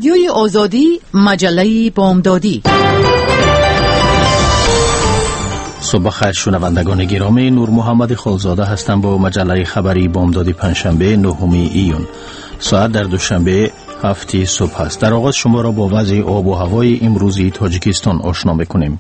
رادیوی آزادی، مجله بامدادی. صبح خیر شنوندگان گرامی، نور محمد خالزاده هستم با مجله خبری بامدادی پنجشنبه 9 ایون. ساعت در دوشنبه 7 صبح است. در آغاز شما را با وضع آب و هوای امروزی تاجیکستان آشنا می‌کنیم.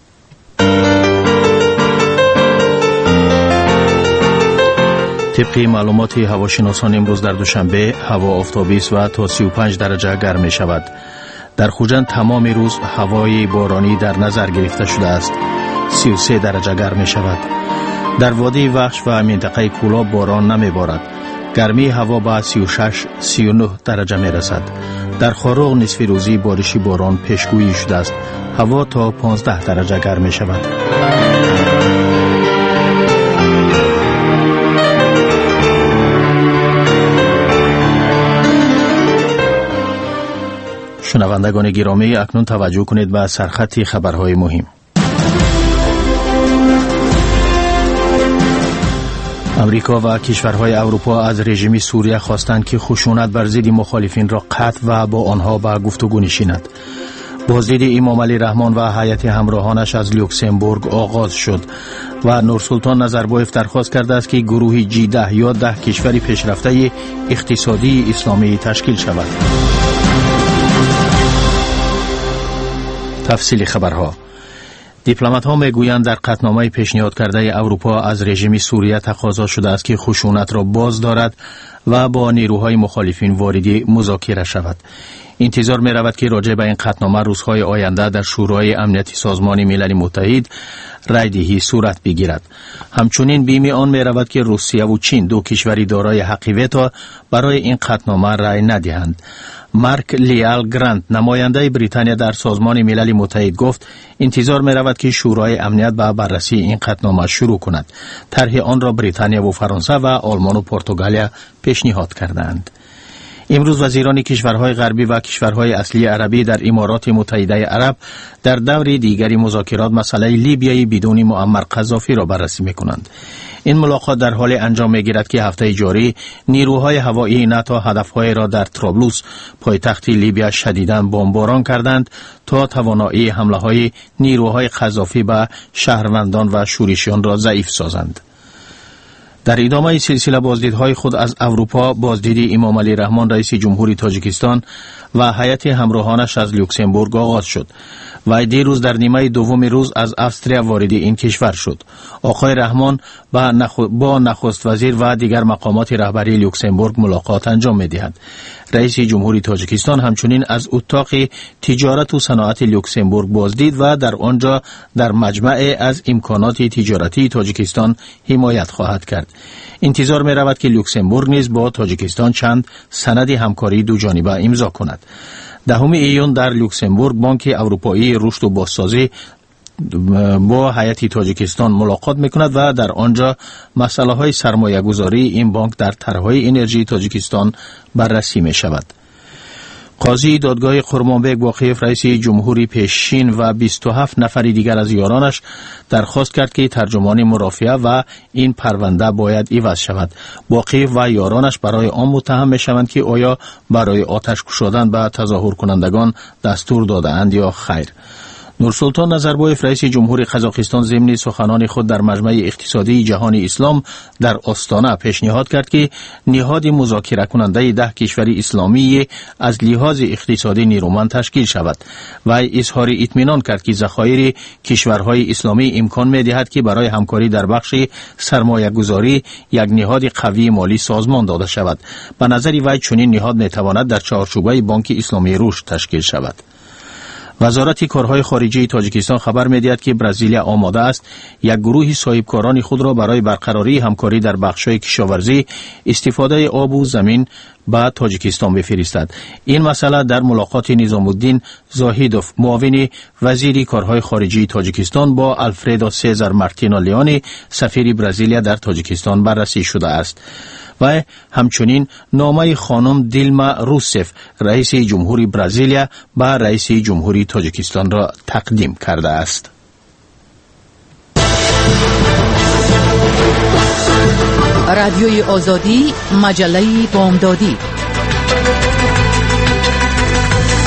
طبق معلومات هواشناسان امروز در دوشنبه هوا آفتابی است و تا 35 درجه گرم می شود. در خوجند تمام روز هوای بارانی در نظر گرفته شده است. 33 درجه گرم می شود. در وادی وحش و منطقه کولاب باران نمی بارد. گرمی هوا به 36-39 درجه می رسد. در خاروغ نصف روزی بارشی باران پیشگویی شده است. هوا تا 15 درجه گرم می شود. شنوندگان گرامی، اکنون توجه کنید به سرخط خبرهای مهم. امریکا و کشورهای اروپا از رژیم سوریه خواستند که خشونت بر ضد مخالفین را قطع و با آنها به گفتگو نشیند. بازدید امام علی رحمان و هیئت همراهانش از لوکسمبورگ آغاز شد و نورسلطان نظربایف درخواست کرده است که گروه G10 یا 10 کشور پیشرفته اقتصادی اسلامی تشکیل شود. تفصیل خبرها. دیپلمات‌ها میگویند در قطعنامه پیشنهاد کرده اروپا از رژیم سوریه تقاضا شده است که خشونت را باز دارد و با نیروهای مخالفین واردی مذاکره شود. انتظار می رود که راجع به این قطعنامه روزهای آینده در شورای امنیتی سازمان ملل متحد رای دهی صورت بگیرد. همچنین بیم آن می رود که روسیه و چین، دو کشوری دارای حق وتو، برای این قطعنامه رای ندهند. مارک لیال گرانت، نماینده بریتانیا در سازمان ملل متحد، گفت انتظار می رود که شورای امنیت به بررسی این قطعنامه شروع کند. طرح آن را بریتانیا و فرانسه و آلمان و پرتغال پیشنهاد کردند. امروز وزیران کشورهای غربی و کشورهای اصلی عربی در امارات متحده عرب در دور دیگری مذاکرات مسئله لیبیای بدون معمر قذافی را بررسی می‌کنند. این ملاقات در حال انجام می‌گیرد که هفته جاری نیروهای هوایی ناتو هدف‌های را در طرابلس، پایتخت لیبیا، شدیداً بمباران کردند تا توانایی حمله‌های نیروهای قذافی به شهروندان و شورشیان را ضعیف سازند. در ادامه سلسله بازدیدهای خود از اروپا، بازدید امام علی رحمان رئیس جمهوری تاجیکستان و هیئت همراهانش از لوکسمبورگ آغاز شد و دیروز در نیمه دوم روز از استریا وارد این کشور شد. آقای رحمان با نخست وزیر و دیگر مقامات رهبری لوکسمبورگ ملاقات انجام می‌دهد. رئیس جمهوری تاجیکستان همچنین از اتاق تجارت و صنعت لوکسمبورگ بازدید و در آنجا در مجمع از امکانات تجارتی تاجیکستان حمایت خواهد کرد. انتظار می رود که لوکسمبورگ نیز با تاجیکستان چند سند همکاری دو جانبه امضا کند. 10 ایون در لوکسمبورگ بانک اروپایی رشد و بازسازی با هیئت تاجیکستان ملاقات میکند و در آنجا مسئله های سرمایه گذاری این بانک در طرحهای انرژی تاجیکستان بررسی می شود. قاضی دادگاه قرمانبگ واقف رئیس جمهوری پیشین و 27 نفر دیگر از یارانش درخواست کرد که ترجمان مرافعه و این پرونده باید عوض شود. واقف و یارانش برای آن متهم می شوند که آیا برای آتش گشودن به تظاهر کنندگان دستور داده‌اند یا خیر. نورسلطان نظربایف رئیس جمهوری قزاقستان ضمن سخنان خود در مجمع اقتصادی جهان اسلام در آستانه پیشنهاد کرد که نهاد مذاکره کننده 10 کشور اسلامی از لحاظ اقتصادی نیرومند تشکیل شود و اظهار اطمینان کرد که ذخایر کشورهای اسلامی امکان می‌دهد که برای همکاری در بخش سرمایه گذاری یک نهاد قوی مالی سازمان داده شود. به نظر وی چنین نهاد می‌تواند در چارچوبه بانک اسلامی رشد تشکیل شود. وزارت کارهای خارجه تاجیکستان خبر می‌دهد که برزیلیا آماده است یک گروه صاحبکاران خود را برای برقراری همکاری در بخش‌های کشاورزی، استفاده آب و زمین به تاجیکستان بفرستد. این مسئله در ملاقات نظام الدین زاهیدوف، معاون وزیر کارهای خارجه تاجیکستان، با آلفردو سزار مارتینو لیونی، سفیر برزیلیا در تاجیکستان بررسی شده است. و همچنین نامه خانم دیلما روسف، رئیس جمهوری برزیلیا، به رئیس جمهوری تاجیکستان را تقدیم کرده است. رادیوی آزادی، مجله بامدادی.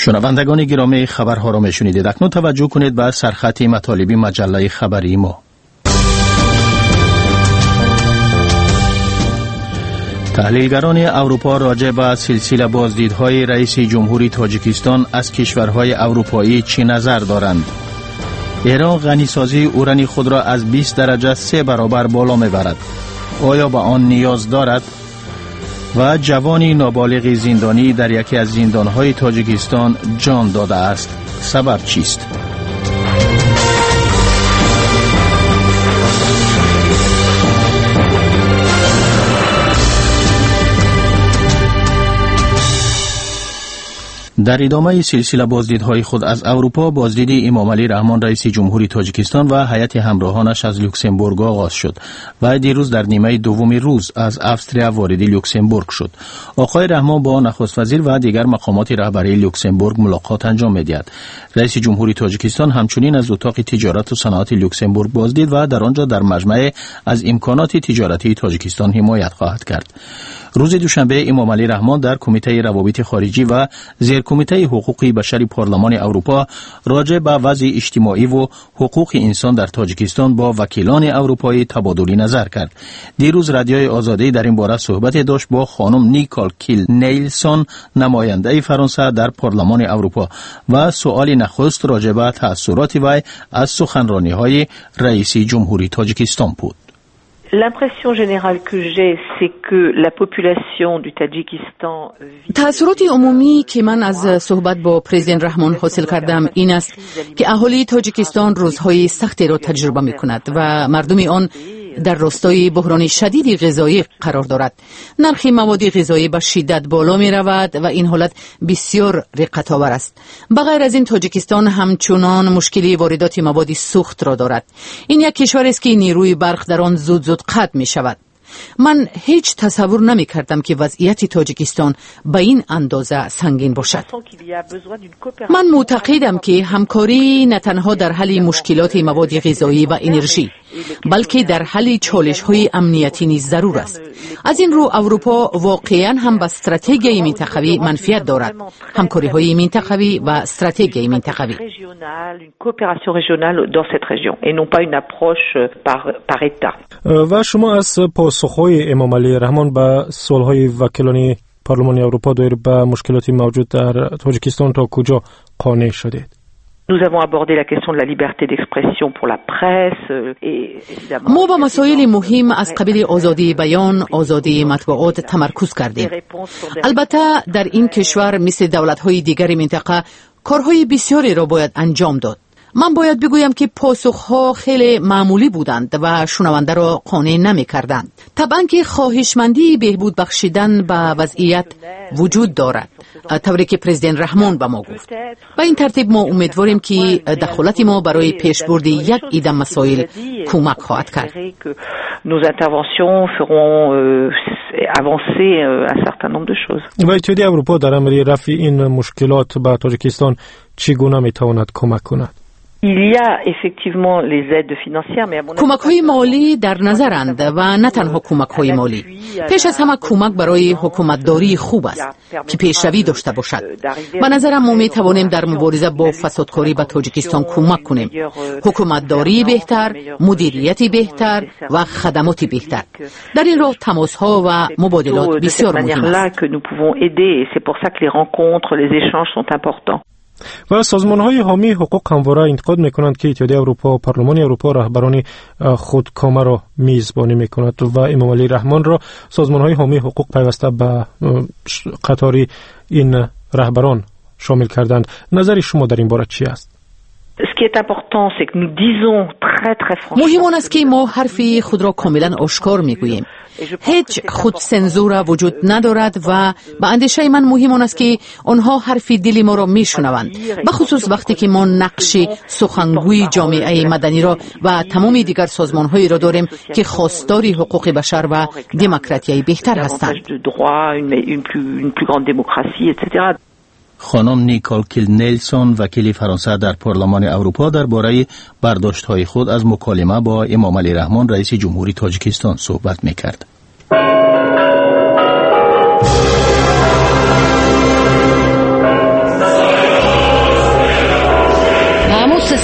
شنوندگان گرامی، خبرها را میشنیدید. اکنون توجه کنید به سرخط مطالبی مجله خبری ما. تحلیلگران اروپا راجع به سلسله بازدیدهای رئیس جمهوری تاجیکستان از کشورهای اروپایی چه نظر دارند؟ ایران غنیسازی اورانی خود را از 20 درجه 3 برابر بالا میبرد. آیا به آن نیاز دارد؟ و جوانی نابالغ زندانی در یکی از زندانهای تاجیکستان جان داده است. سبب چیست؟ در ادامه سلسله بازدیدهای خود از اروپا، بازدید امامعلی رحمان رئیس جمهوری تاجیکستان و هیئت همراهانش از لوکزامبورگ آغاز شد و دیروز در نیمه دوم روز از استریا وارد لوکزامبورگ شد. آقای رحمان با نخست وزیر و دیگر مقامات رهبری لوکزامبورگ ملاقات انجام می‌دهد. رئیس جمهوری تاجیکستان همچنین از اتاق تجارت و صنعت لوکزامبورگ بازدید و در آنجا در مجمع از امکانات تجارتی تاجیکستان حمایت خواهد کرد. روز دوشنبه امامعلی رحمان در کمیته روابط خارجی و زیر کمیته حقوق بشر پارلمان اروپا راجع به وضع اجتماعی و حقوق انسان در تاجیکستان با وکیلان اروپایی تبادل نظر کرد. دیروز رادیوی آزادی در این باره صحبت داشت با خانم نیکول کیل نیلسون، نماینده فرانسه در پارلمان اروپا، و سؤال نخست راجع به تأثیرات وی از سخنرانی‌های رئیس جمهوری تاجیکستان بود. L'impression générale que j'ai, c'est que la population du Tadjikistan تأثیرات عمومی که من از صحبت با پرزیدنت رحمان حاصل کردم این است که اهالی تاجیکستان روزهای سختی را تجربه می‌کند و مردم آن در راستای بحران شدید غذایی قرار دارد. نرخ مواد غذایی به شدت بالا می رود و این حالت بسیار رقت‌آور است. بغیر از این، تاجیکستان همچنان مشکلی واردات مواد سوخت را دارد. این یک کشور است که نیروی برق در آن زود قطع می شود. من هیچ تصور نمی کردم که وضعیت تاجیکستان به این اندازه سنگین باشد. من معتقدم که همکاری نه تنها در حل مشکلات مواد غذایی و انرژی، بلکه در حل چالش‌های امنیتی نیز ضرور است. از این رو اروپا واقعاً هم به استراتژی منطقوی منفعت دارد. همکاری‌های منطقوی و استراتژی منطقوی. و شما از پاسخ‌های امامعلی رحمان به سوال‌های وکیلان پارلمان اروپا دایر به مشکلاتی موجود در تاجیکستان تا کجا قانع شدید؟ Nous avons abordé la question de la liberté d'expression pour la presse et ما با مسائل مهم از قبیل آزادی بیان، آزادی مطبوعات تمرکز کردیم. البته در این کشور مثل دولت‌های دیگر منطقه کارهای بسیاری را باید انجام داد. من باید بگویم که پاسخها خیلی معمولی بودند و شنونده را قانع نمی کردند. طبعا که خواهشمندی بهبود بخشیدن به وضعیت وجود دارد، طوری که پرزیدنت رحمان به ما گفت. به این ترتیب ما امیدواریم که دخالت ما برای پیشبرد یک عده مسائل کمک خواهد کرد. و اتحادیه اروپا در امر رفع این مشکلات به تاجیکستان چگونه میتواند کمک کند؟ کمک‌های مالی در نظرند و نه تنها کمک‌های مالی. پیش از همه کمک برای حکومتداری خوب است که پیشروی داشته باشد. به نظرم ما می‌توانیم در مبارزه با فسادکاری به تاجیکستان کمک کنیم. حکومتداری بهتر، مدیریتی بهتر و خدماتی بهتر. در این راه تماس‌ها و مبادلات بسیار مهم است. و سازمان‌های حامی حقوق همواره انتقاد می‌کنند که اتحادیه اروپا و پارلمان اروپا رهبران خودکامه را میزبانی می‌کند و امامعلی رحمان را سازمان‌های حامی حقوق پیوسته به قطار این رهبران شامل کردند. نظر شما در این باره چی است؟ مهم آن است که ما حرف خود را کاملا آشکار میگوییم. هیچ خود سنزور وجود ندارد و به اندیشه من مهم آن است که آنها حرف دل ما را میشنوند، به خصوص وقتی که ما نقش سخنگوی جامعه مدنی را و تمام دیگر سازمان‌هایی را داریم که خواستار حقوق بشر و دموکراسی بهتر هستند. خانم نیکول کیل نیلسون، وکیل فرانسه در پارلمان اروپا، درباره برداشت‌های خود از مکالمه با امامعلی رحمان رئیس جمهوری تاجیکستان صحبت می‌کرد.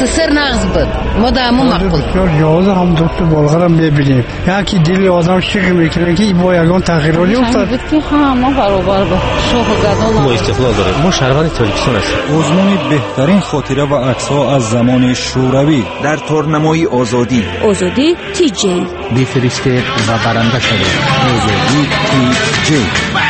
سر نغز بود ما دامو مقبول بسیار جواز هم دوست بالغرم ببینیم یکی دلی آدم شیق میکنه که با یگان تغییراتی افتاد بود که همه برابر با شاه گدان ما استقلال داریم ما شهروند تاجیکستان هستیم آزمون بهترین خاطره و عکس‌ها از زمان شوروی در تورنمای آزادی تی جی بفرستید و برنده شدید آزادی تی جی.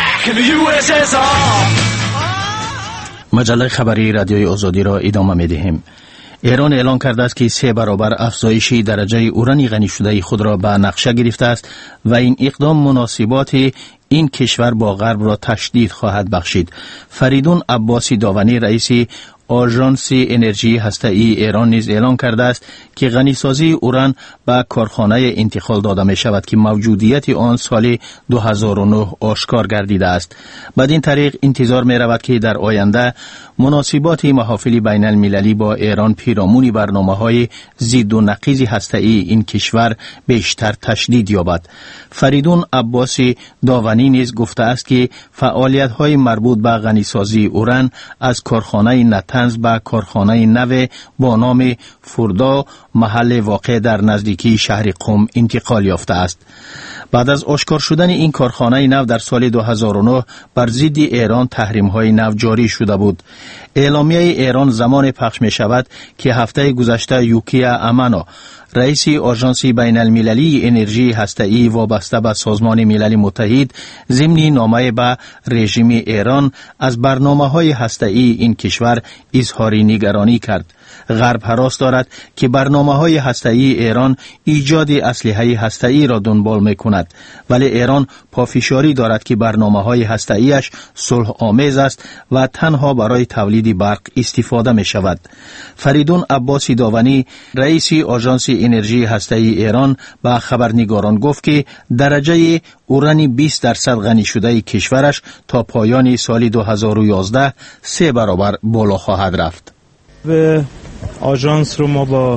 مجله خبری رادیوی آزادی را ادامه می‌دهیم. ایران اعلان کرده است که 3 برابر افزایش درجه اورانی غنی شده خود را به نقشه گرفته است و این اقدام مناسبات این کشور با غرب را تشدید خواهد بخشید. فریدون عباسی داونی رئیس آژانس انرژی هسته‌ای ایران نیز اعلان کرده است که غنیسازی اوران به کارخانه انتقال داده می شود که موجودیت آن سال 2009 آشکار گردیده است. بدین طریق انتظار می رود که در آینده مناسبات محافل بین المللی با ایران پیرامون برنامه‌های ضد و نقیض هسته‌ای این کشور بیشتر تشدید یابد. فریدون عباسی داونی نیز گفته است که فعالیت‌های مربوط به غنیسازی اوران از کارخانه نتنز به کارخانه نو با نام فردا محل واقع در نزدیکی شهر قم انتقال یافته است. بعد از آشکار شدن این کارخانه نو در سال 2009 بر ضد ایران تحریم‌های نو جاری شده بود. اعلامیه ایران زمان پخش می شود که هفته گذشته یوکیا امانو رئیس آژانس بین المللی انرژی هسته‌ای وابسته به سازمان ملل متحد ضمن نامه به رژیم ایران از برنامه‌های هسته‌ای این کشور اظهار نگرانی کرد. غرب هراس دارد که برنامه‌های هسته‌ای ایران ایجاد اسلحه هسته‌ای را دنبال می‌کند، ولی ایران پافشاری دارد که برنامه‌های هسته‌ایش صلح آمیز است و تنها برای تولید برق استفاده می‌شود. فریدون عباسی داونی رئیس آژانس انرژی هسته‌ای ایران به خبرنگاران گفت که درجه اورانی 20% غنی شده کشورش تا پایان سال 2011 3 برابر بالا خواهد رفت. و آژانس رو ما با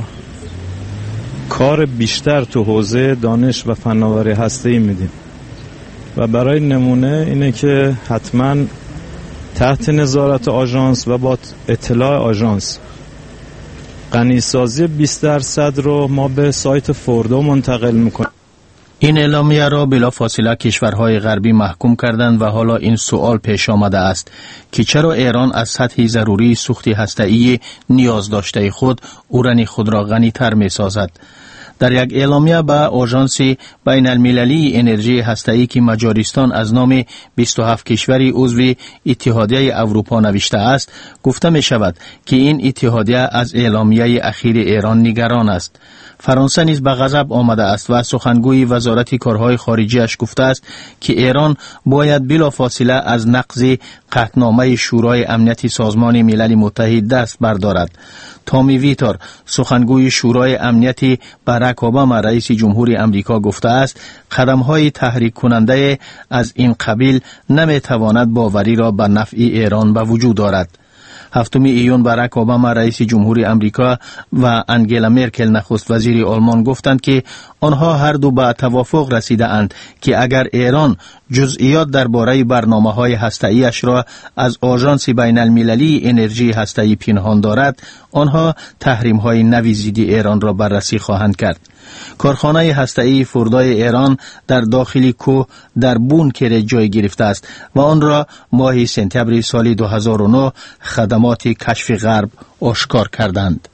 کار بیشتر تو حوزه دانش و فناوری هسته‌ای میدیم و برای نمونه اینه که حتما تحت نظارت آژانس و با اطلاع آژانس غنیسازی 20% رو ما به سایت فردو منتقل میکنیم. این اعلامیه را بلافاصله کشورهای غربی محکوم کردند و حالا این سوال پیش آمده است که چرا ایران از سطح ضروری سوخت هسته‌ای نیاز داشته خود اورانی خود را غنی‌تر می‌سازد. در یک اعلامیه به آژانس بین المللی انرژی هسته‌ای که مجارستان از نام 27 کشوری عضو اتحادیه اروپا نوشته است گفته می شود که این اتحادیه از اعلامیه اخیر ایران نگران است. فرانسه نیز به غضب آمده است و سخنگوی وزارت کارهای خارجیش گفته است که ایران باید بلافاصله از نقض قطعنامه شورای امنیت سازمان ملل متحد دست بردارد. تامی ویتار سخنگوی شورای امنیت باراک اوباما رئیس جمهور امریکا گفته است قدم‌های تحریک کننده از این قبیل نمی‌تواند باوری را به نفع ایران به وجود آورد. 7 ایون باراک اوباما رئیس جمهور امریکا و انگلا مرکل نخست وزیر آلمان گفتند که آنها هر دو به توافق رسیده اند که اگر ایران جزئیات درباره برنامه‌های هسته‌ایش را از آژانس بین المللی انرژی هسته‌ای پنهان دارد، آنها تحریم‌های نوی ضد ایران را بررسی خواهند کرد. کارخانه هسته‌ای فردای ایران در داخل کوه در بونکر جای گرفته است و آن را ماه سپتامبر سال 2009 خدمات کشف غرب آشکار کردند.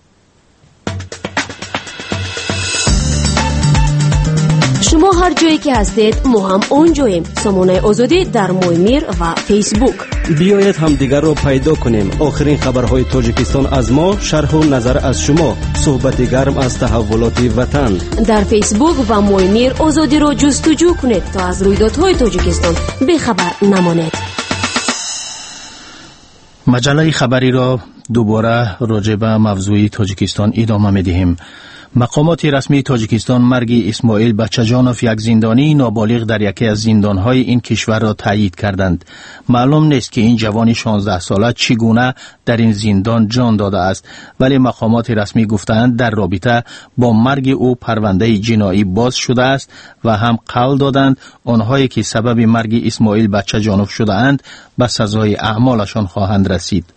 شما هر جایی که هستید ما هم اونجاییم. سامانه آزادی در مویمیر و فیسبوک. بیایید هم دیگر رو پیدا کنیم. آخرین خبرهای تاجیکستان از ما، شرح و نظر از شما، صحبت گرم از تحولات وطن. در فیسبوک و مویمیر آزادی رو جستجو کنید تا از رویدادهای تاجیکستان بخبر نمانید. مجله خبری را دوباره راجع به موضوع تاجیکستان ادامه می‌دهیم. مقامات رسمی تاجیکستان مرگ اسماعیل بچه‌جانوف یک زندانی نابالغ در یکی از زندان‌های این کشور را تایید کردند. معلوم نیست که این جوان 16 ساله چگونه در این زندان جان داده است، ولی مقامات رسمی گفتند در رابطه با مرگ او پرونده جنایی باز شده است و هم قول دادند آنهایی که سبب مرگ اسماعیل بچه‌جانوف شده اند به سزای اعمالشان خواهند رسید.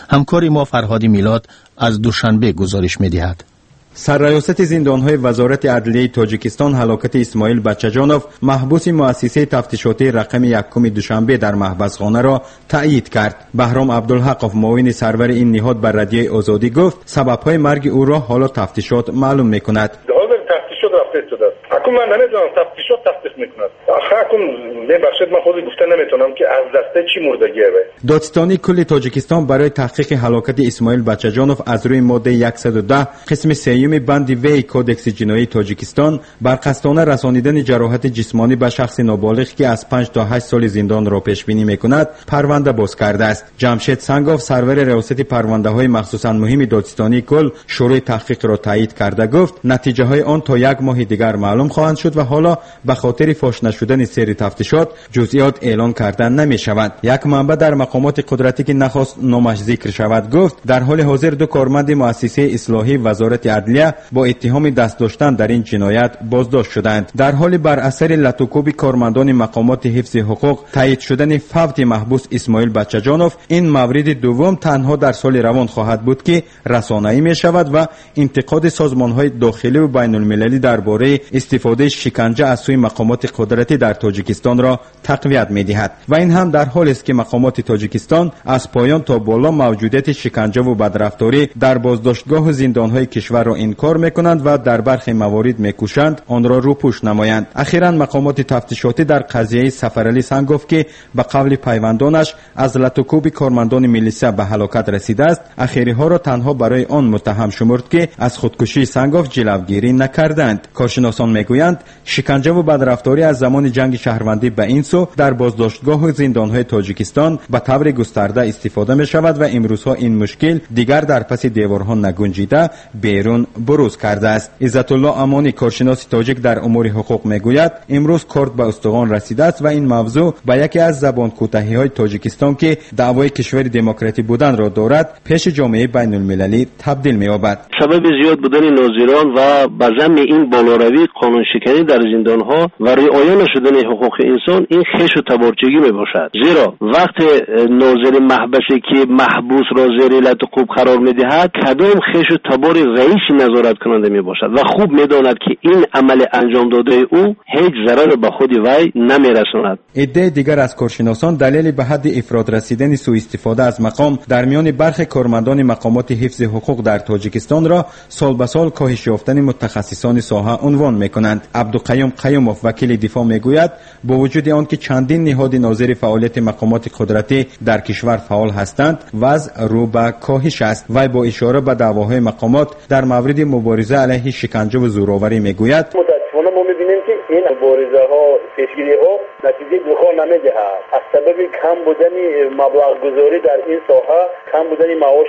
همکار ما فرهاد میلاد از دوشنبه گزارش می‌دهد. سرریاست زندان‌های وزارت عدلیه تاجیکستان هلاکت اسماعیل بچه‌جانوف محبوس مؤسسه تفتیشاتی رقم 1 دوشنبه در محبسخانه را تایید کرد. بهرام عبدالحق معاون سرور این نهاد بر رادیوی آزادی گفت سبب‌های مرگ او را حالا تفتیشات معلوم می‌کند. تفتیشات رفته شده. حکومت نمی‌دونم تفتیشات تفتیش می‌کند. حکومت ببخشید من خودی گفته نمیتونم که از دسته چی مردگیه. دادستانی کل تاجیکستان برای تحقیق هلاکت اسماعیل بچه‌جانوف از روی ماده 110 قسم 3 بند وی کودکس جنایی تاجیکستان بر قصدانه رسانیدن جراحت جسمانی به شخص نابالغ که از 5 تا 8 سال زندان را پیش بینی می‌کند پرونده باز کرده است. جمشید سنگاف سرور ریاست پرونده‌های مخصوصاً مهم دادستانی کل شروع تحقیق را تایید کرده گفت نتیجه‌های آن تا 1 ماه دیگر معلوم خواهند شد و حالا به خاطر فاش نشدن سیر تفتیشات جزئیات اعلان کردن نمی‌شود. یک منبع در مقامات قدرتی که نخواست نامش ذکر شود گفت در حال حاضر 2 کارمند مؤسسه اصلاحی وزارت عدلیه با اتهام دست داشتن در این جنایت بازداشت شدند. در حالی بر اثر لطوکوب کارمندان مقامات حفظ حقوق تایید شدن فوت محبوس اسماعیل بچه‌جانوف این مورد دوم تنها در سال روان خواهد بود که رسانه‌ای می‌شود و انتقاد سازمان‌های داخلی و بین‌المللی درباره استفاده شکنجه از سوی مقامات قدرتی در تاجیکستان را تقویت می‌دهد و این هم در حالی است که مقامات تاجیکستان از پایان تا بالا موجودیت شکنجه و بدرفتاری در بازداشتگاه و زندان‌های کشور را انکار می‌کنند و در برخی موارد می‌کوشند آن را روپوش نمایند. اخیراً مقامات تفتیشاتی در قضیه سفرعلی سنگ گفت که به قول پیوندانش از لطوکوب کارمندان میلیسا به هلاکت رسیده است. اخیری‌ها را تنها برای آن متهم شمرد که از خودکشی سنگاف جلوگیری نکردند. کارشناسان میگویند شکنجه و بدرفتاری از زمان جنگ شهروندی به این سو در بازداشتگاه و زندان‌های تاجیکستان به طور گسترده استفاده می‌شود و امروزها این مشکل دیگر در پس دیوارها نگنجیده بیرون بروز کرده است. عزت الله امانی کارشناس تاجیک در امور حقوق میگوید امروز کرد به استخوان رسیده است و این موضوع به یکی از زبان کوتاهی‌های تاجیکستان که دعوای کشور دموکراتی بودن را دارد پیش جامعه بین‌المللی تبدیل می‌یابد. سبب زیاد بودن ناظران و به ضمن این بالاروی قانون شکنی در زندان‌ها و رعایت نشدن حقوق انسان این خش و تبارچگی میباشد. زیرا وقت ناظر محبسی که محبوس را زیر لطوکوب قرار می‌دهد کدام خش و تبار رئیس نظارت کننده میباشد و خوب میداند که این عمل انجام داده او هیچ ضرر به خود وی نمیرساند. عده دیگر از کارشناسان دلیل به حد افراد رسیدن سوء استفاده از مقام در میان برخی کارمندان مقامات حفظ حقوق در تاجیکستان را سال به سال کاهش یافتن متخصصان ساحه عنوان میکنند. عبدالقیوم قیوموف وکیل دفاع میگوید با وجود آنکه چندین نهاد ناظر فعالیت مقامات قدرتی در کشور فعال هستند وضع رو به کاهش است. وی با اشاره به دعواهای مقامات در مورد مبارزه علیه شکنجه و زورآوری میگوید متاسفانه ما میبینیم که این مبارزه ها پیشگیری ها نتیجه بخور نمیدهد از سبب کم بودن مبلغ گذاری در این ساحه کم بودن معاش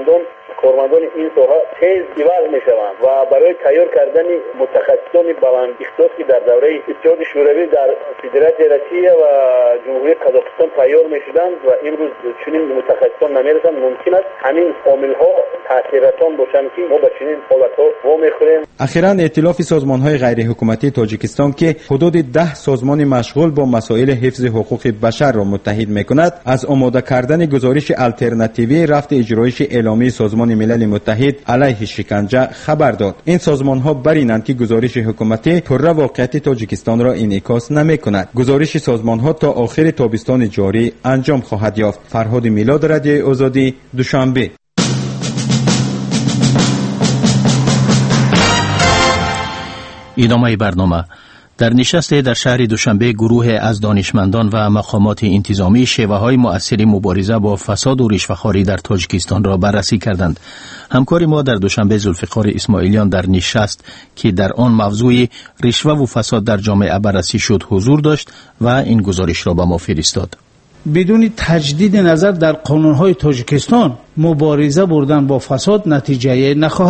کارمندان این ساحه تیز عوض میشوند و برای تیار کردن متخصصان بلند اختصاص که در دوره اتحاد شوروی در فدراسیون روسیه و جمهوری قزاقستان تیار میشدند و امروز چنین متخصصان نمیرسند. ممکن است همین عامل‌ها تاثیراتان باشند که ما به چنین حالت‌ها وامیخوریم. اخیراً ائتلاف سازمان‌های غیر حکومتی تاجیکستان که حدود 10 سازمان مشغول با مسائل حفظ حقوق بشر را متحد می‌کند از آماده کردن گزارش آلترناتیوی رفت اجرایش اعلامیه سازمان ملل متحد علیه شکنجه خبر داد. این سازمان‌ها برینند که گزارش حکومتی پر واقعیت تاجیکستان را انعکاس نمی‌کند. گزارش سازمان‌ها تا آخر تابستان جاری انجام خواهد یافت. فرهاد میلاد، رادیوی آزادی، دوشنبه. ادامه برنامه. در نشست در شهر دوشنبه گروه از دانشمندان و مقامات انتظامی شیوه‌های مؤثر مبارزه با فساد و رشوه‌خواری در تاجیکستان را بررسی کردند. همکار ما در دوشنبه ذوالفقار اسماعیلیان در نشست که در آن موضوع رشوه و فساد در جامعه بررسی شد حضور داشت و این گزارش را به ما فرستاد. بدون تجدید نظر در قانون‌های تاجیکستان مبارزه بردن با فساد نتیجه نخواهد داد.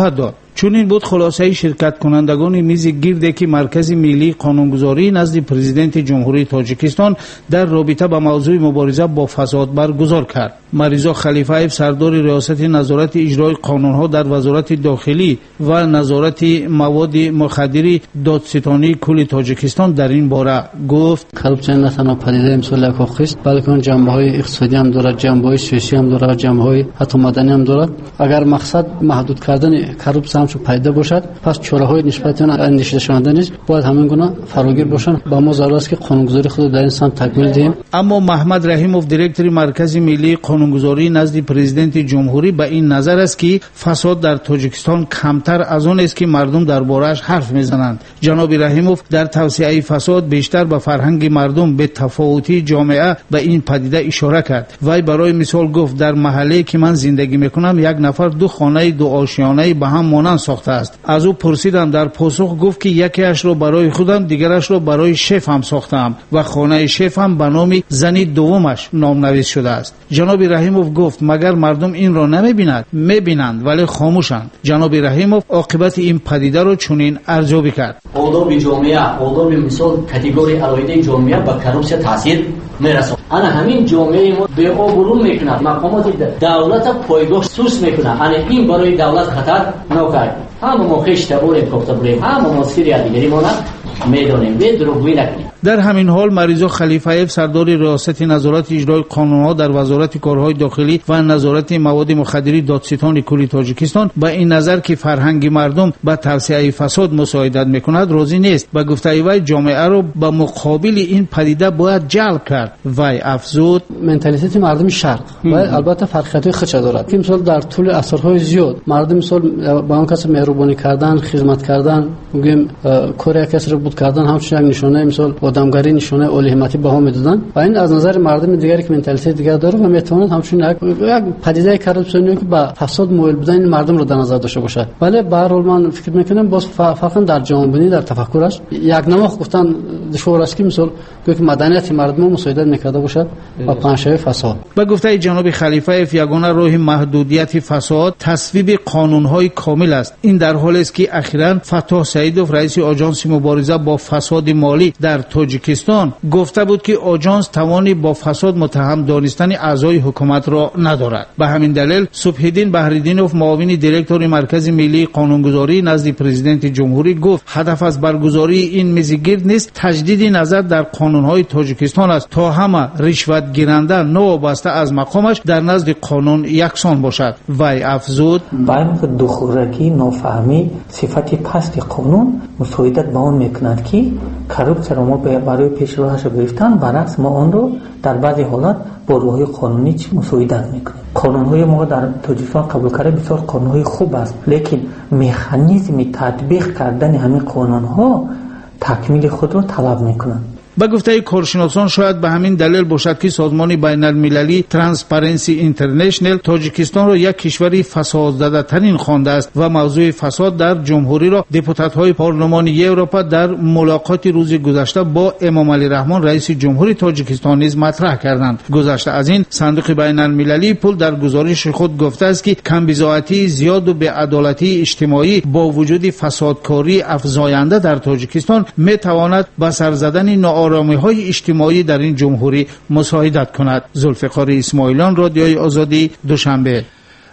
چون این بود خلاصه شرکت کنندگان میز گردی که مرکز ملی قانونگذاری نزد پرزیدنت جمهوری تاجیکستان در رابطه با موضوع مبارزه با فساد برگزار کرد. مریزا خلیفه‌ایف سردار ریاست نظارت اجرای قانونها در وزارت داخلی و نظارت مواد مخدر دادستانی کل تاجیکستان در این باره گفت: коррупция نه تنها پدیده امسال حقوقی است بلکه اون جنبه‌های اقتصادی هم دارد، جنبه‌های سیاسی هم دارد، جنبه‌های حتی مدنی هم دارد. اگر مقصد محدود کردن коррупция همچون پدیده باشد پس چاره‌های نسبت آن اندیشیده شونده نیست، باید همین گونه فراگیر باشند. با ما ضرورت است که قانونگذاری خود در این سمت تکمیل دهیم. اما محمد رحیموف دیرکتور مرکز ملی قانونگذاری نزد پرزیدنت جمهوری به این نظر است که فساد در تاجیکستان کمتر از آن است که مردم درباره‌اش حرف میزنند. جناب رحیموف در توسعه فساد بیشتر به فرهنگ مردم به تفاوتی جامعه به این پدیده اشاره کرد. وی برای مثال گفت در محله که من زندگی میکنم یک نفر دو خانه دو آشیانه به هم مانند ساخته است. از او پرسیدم، در پاسخ گفت که یکیش را برای خودم دیگرش را برای شفم ساختم و خانه شفم به نام زنی دومش نامنویس شده است. جناب رحیموف گفت مگر مردم این را نمیبینند؟ میبینند ولی خاموشند. جناب رحیموف عاقبت این پدیده را چنین ارزیابی کرد: آداب جامعه، آداب مثال کاتگوری علایده جامعه با коррупция تاثیر میرسه. انا همین جامعه ما به آبرو میکنه، مقامات دولت پایگاه سوس میکنه. انا این برای دولت خطر نوکر. همه ما خیش تبور کوفته بریم، همه ما سری دیگری ما میدونیم به دروغگویی نکنیم. در همین حال مریزا خلیفه‌ایف سردار ریاست نظارت اجرای قانونها در وزارت کارهای داخلی و نظارت مواد مخدر دادستان کل تاجیکستان با این نظر که فرهنگ مردم به توسعه فساد مساعدت میکند راضی نیست. به گفته وی جامعه را به مقابل این پدیده باید جلب کرد. وی افزود: منتالیت مردم شرق و البته فرقیت‌های خودش دارد که مثلا در طول عصرهای زیاد مردم مثلا با اون کس مهربانی کردن، خدمت کردن، میگیم کار کسی رو بود کردن، همچنین یک نشانه مثلا آدمگری، نشانه اولی همتی به هم میدادن و این از نظر مردم دیگری که منتالیت دیگر داره و میتواند همچنین یک پدیده کارپسیونی که با فساد مویل بودن مردم رو در نظر داشته باشه. ولی به هر حال من فکر میکنم باز فرقا در جامعه‌بینی در تفکرش یک نماخ گفتن دشوار است که مثلا که مدنیت مردم مساعدت میکرده باشد با پنشای فساد. به گفته جناب خلیفه‌ایف یگانه راه محدودیت فساد تصویب قانون‌های کامل است. این در حالی است که اخیراً فتح سعیدوف رئیس آژانس مبارزه با فساد مالی در تاجیکستان گفته بود که آژانس توانی با فساد متهم دانستن اعضای حکومت را ندارد. به همین دلیل صبح‌الدین بحرالدینوف معاون دیرکتور مرکز ملی قانونگذاری نزد پرزیدنت جمهوری گفت هدف از برگزاری این میزگرد نیست تجدید نظر در قانون‌های تاجیکستان است تا همه رشوت گیرنده نوابسته از مقامش در نزد قانون یکسان باشد. وی افزود: باید دخورگی نافهمی صفت پست قانون مساعدت به آن میکند که коррупция رو ما برای پیش راهش گرفتن برعکس ما آن رو در بعضی حالات با روهای قانونی مساعدت میکنیم. قانونهای ما در تاجیکستان قبول کرده بسیار قانونهای خوب است، لیکن مکانیزم تطبیق کردن همین قانونها تکمیل خود رو طلب میکنند. به گفته کارشناسان شاید به همین دلیل باشد که سازمان بین المللی ترانسپرنسی اینترنشنل تاجیکستان را یک کشور فساد زده ترین خوانده است و موضوع فساد در جمهوری را دپوتات های پارلمانی اروپا در ملاقات روز گذشته با امام علی رحمان رئیس جمهوری تاجیکستان نیز مطرح کردند. گذشته از این صندوق بین المللی پول در گزارش خود گفته است که کمبزاعتی زیاد و بی‌عدالتی اجتماعی با وجود فسادکاری افزاینده در تاجیکستان می تواند به سر زدن آرامی‌های اجتماعی در این جمهوری مساعدت کند. ذوالفقار اسماعیلیان، رادیوی آزادی، دوشنبه.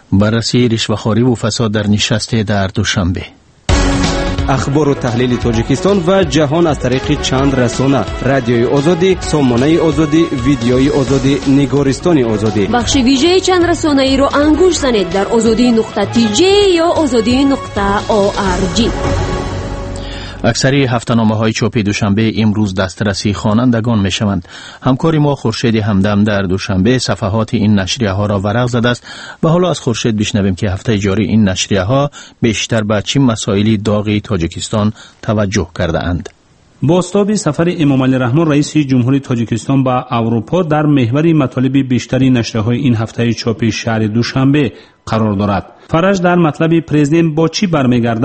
بررسی رشوه‌خواری و فساد در نشست در دوشنبه. اخبار و تحلیل تاجیکستان و جهان از طریق چند رسانه: رادیوی آزادی، سامانه آزادی، ویدیوی آزادی، نگارستان آزادی. بخش ویژه چند رسانه ای را انگوش زنید در azadi.tj یا azadi.org. اکثری هفته‌نامه‌های چاپی دوشنبه امروز دسترسی خوانندگان می‌شوند. همکار ما خورشید همدم در دوشنبه صفحات این نشریه‌ها را ورق زده است و حالا از خورشید بشنویم که هفته جاری این نشریه‌ها بیشتر به چه مسائلی داغی تاجیکستان توجه کرده‌اند. بازتاب سفر امام علی رحمان رئیس جمهوری تاجیکستان به اروپا در محور مطالب بیشتری نشریه‌های این هفته چاپی شهر دوشنبه قرار دارد. فرج در مطلب پرزیدنت با چی برمیگردد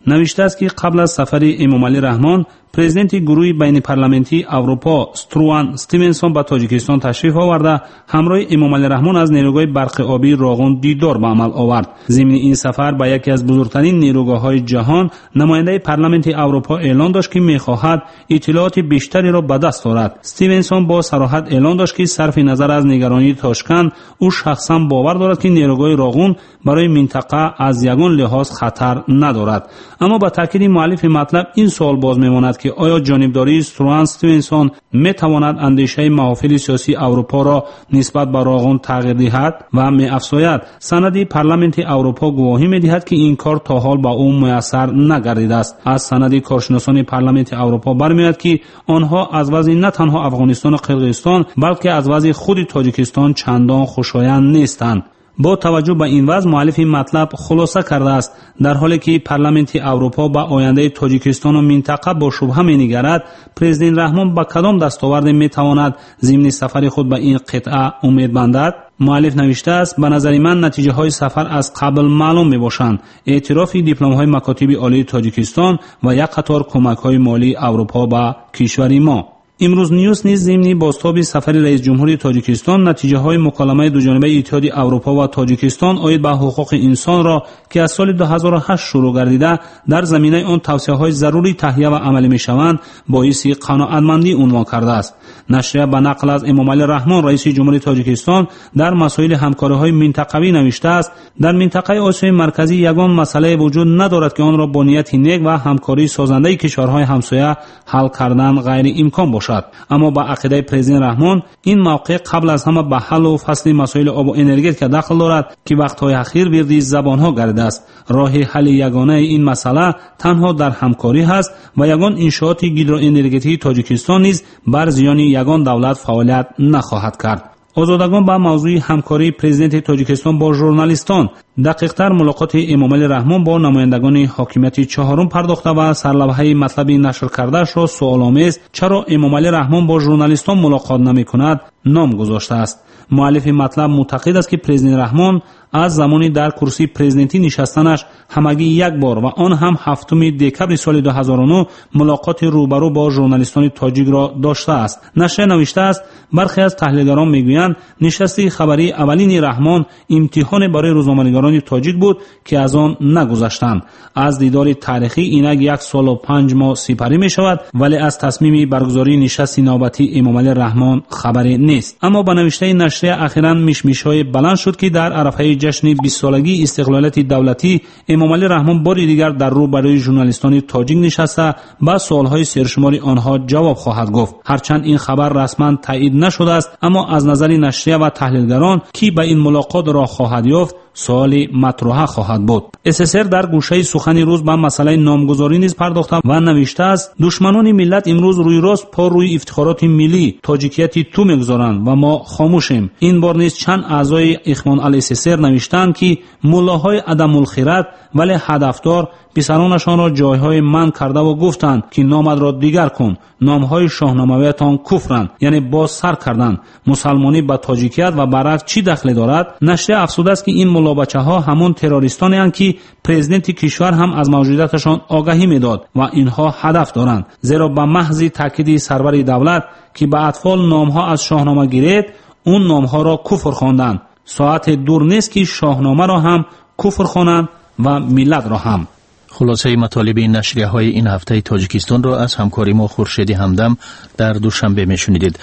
نوشته است که قبل از سفر امامعلی رحمان پرزیدنت گروه بین پارلمانتی اروپا استروان استیونسون به تاجیکستان تشریف آورده همراه امامعلی رحمان از نیروگاه برق آبی راغون دیدار به عمل آورد. ضمن این سفر به یکی از بزرگترین نیروگاه‌های جهان نماینده پارلمانت اروپا اعلان داشت که می‌خواهد اطلاعات بیشتری را به دست آورد. استیونسون با صراحت اعلان داشت که صرف نظر از نگرانی تاشکند او شخصا باور دارد که نیروگاه راغون برای منطقه از یگان لحاظ خطر ندارد. اما با تاکید مؤلف مطلب این سوال باز می‌ماند که آیا جانبداری استروان استیونسون می‌تواند اندیشه محافل سیاسی اروپا را نسبت به راغون تغییر دهد و می‌افزاید سند پارلمانت اروپا گواهی می‌دهد که این کار تا حال با او میسر نگردیده است. از سند کارشناسان پارلمانت اروپا برمی‌آید که آنها از وضع نه تنها افغانستان و قرقیزستان بلکه از وضع خود تاجیکستان چندان خوشایند نیستند. با توجه به این وضع مؤلف مطلب خلاصه کرده است در حالی که پارلمانت اروپا به آینده تاجیکستان و منطقه با شبهه می‌نگرد، پرزیدنت رحمان به کدام دستاورد می‌تواند ضمن سفر خود به این قطعه امید بندد؟ مؤلف نوشته است به نظر من نتیجه های سفر از قبل معلوم میباشند. اعتراف دیپلم های مکاتب عالی تاجیکستان و یک قطار کمک های مالی اروپا به کشور ما. امروز نیوز نیز ضمن بازتاب سفر رئیس جمهوری تاجیکستان نتیجه های مکالمه دو جانبه اتحاد اروپا و تاجیکستان عاید به حقوق انسان را که از سال 2008 شروع گردیده در زمینه آن توصیه های ضروری تهیه و عملی میشوند باعث قناعتمندی عنوان کرده است. نشریه به نقل از امامعلی رحمان رئیس جمهوری تاجیکستان در مسائل همکاری های منطقوی نوشته است در منطقه آسیای مرکزی یگان مسئله وجود ندارد که آن را با نیت نیک و همکاری سازنده کشورهای همسایه حل کردن غیر امکان باشد. اما با عقیده پرزیدنت رحمان این موقع قبل از همه به حل و فصل مسائل آب و انرژی دخل دارد که وقت‌های اخیر وردی زبان‌ها گردیده است. راه حل یگانه این مسئله تنها در همکاری است و یگان انشاءات هیدروانرژی تاجیکستان نیز بر زیان یگان دولت فعالیت نخواهد کرد. آزادگان با موضوع همکاری پرزیدنت تاجیکستان با ژورنالیستان دقیق‌تر ملاقات امامعلی رحمان با نمایندگان حاکمیت چهارم پرداخته و سرلوحه مطلب نشر کرده‌اش را سوال‌آمیز چرا امامعلی رحمان با ژورنالیستان ملاقات نمی‌کند نام گذاشته است. مؤلف مطلب معتقد است که پرزیدنت رحمان از زمانی در کرسی پرزیدنتی نشستنش همگی یک بار و آن هم 7 دکبر سال 2009 ملاقات روبرو با ژورنالیستان تاجیک را داشته است. نشریه نوشته است برخی از تحلیلگران میگویند نشست خبری اولین رحمان امتحان برای روزنامه‌نگاران تاجیک بود که از آن نگذشتند. از دیدار تاریخی اینک 1 سال و 5 ماه سپری می شود ولی از تصمیم برگزاری نشست نوبتی امامعلی رحمان خبری نیست. اما با نوشته نشریه اخیراً مشمش‌های بلند شد که در عرفه جشن 20 سالگی استقلالیت دولتی امامعلی رحمان باری دیگر در رو برای ژورنالیستان تاجیک نشسته با سوال‌های سرشماری آنها جواب خواهد گفت. هرچند این خبر رسما تایید نشده است اما از نظر نشریه و تحلیلگران کی به این ملاقات را خواهد یافت سوالی مطرح خواهد بود. SSR در گوشه سخن روز به مسئله نامگذاری نیز پرداخته و نوشته است دشمنان ملت امروز روی راست پا روی افتخارات ملی تاجیکیت تو میگذارند و ما خاموشیم. این بار نیز چند اعضای اخوان علی SSR نوشتند که ملاهای عدم الخیرات ولی هدفدار پسرانشان را جایهای من کرده و گفتند که نامد را دیگر کن. نامهای شاهنامه‌تان کفرند یعنی باز سر کردند. مسلمانی با تاجیکیت و برعکس چی دخلی دارد؟ نشریه افسوده است که این ملابچه‌ها همون تروریستانی اند که پرزیدنت کشور هم از موجودیتشان آگاهی میداد و اینها هدف دارند. زیرا به محض تاکید سرور دولت که به اطفال نامها از شاهنامه گیرید اون نامها را کفر خواندند. ساعت دور نیست که شاهنامه را هم کفر خوانند و ملت را هم. خلاصه مطالب نشریه های این هفته تاجیکستان را از همکاری ما خورشید همدم در دوشنبه میشنیدید.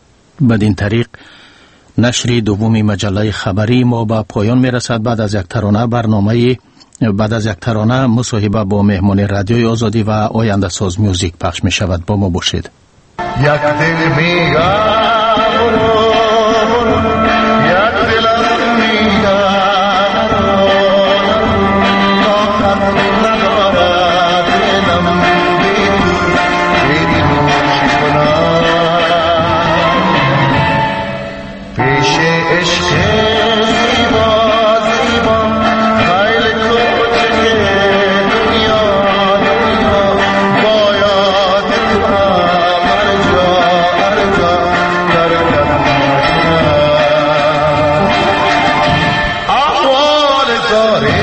بدین طریق نشر دوم مجله خبری ما به پایان میرسد. بعد از یک ترانه مصاحبه با مهمان رادیوی آزادی و آینده ساز میوزیک پخش می شود. با ما باشید. یک دل Sorry.